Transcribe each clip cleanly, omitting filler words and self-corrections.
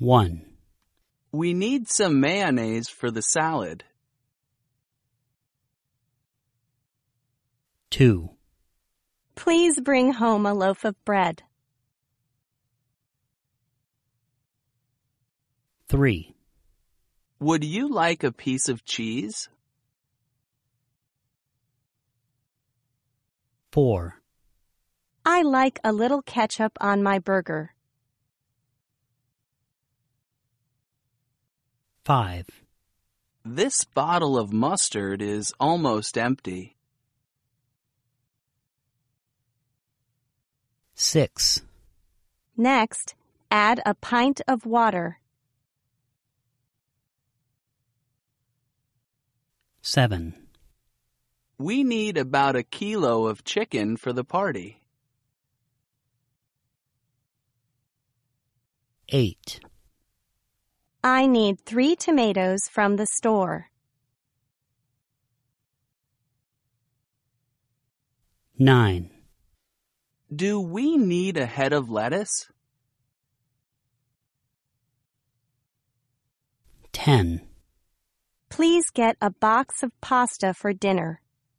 1, We need some mayonnaise for the salad. 2, Please bring home a loaf of bread. 3, Would you like a piece of cheese? 4, I like a little ketchup on my burger. 5, This bottle of mustard is almost empty. 6, Next, add a pint of water. 7, We need about a kilo of chicken for the party. 8, I need 3 tomatoes from the store. 9, Do we need a head of lettuce? 10, Please get a box of pasta for dinner.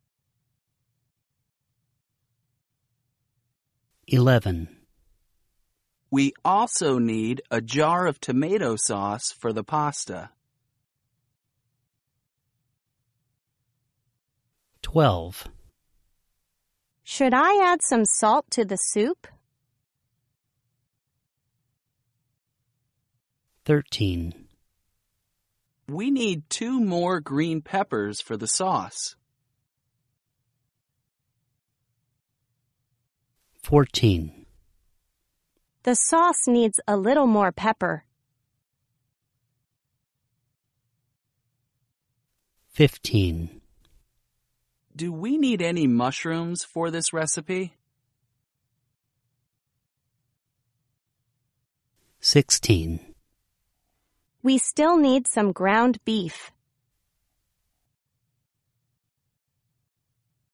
11, We also need a jar of tomato sauce for the pasta. 12, Should I add some salt to the soup? 13, We need 2 more green peppers for the sauce. 14, The sauce needs a little more pepper. 15, Do we need any mushrooms for this recipe? 16, We still need some ground beef.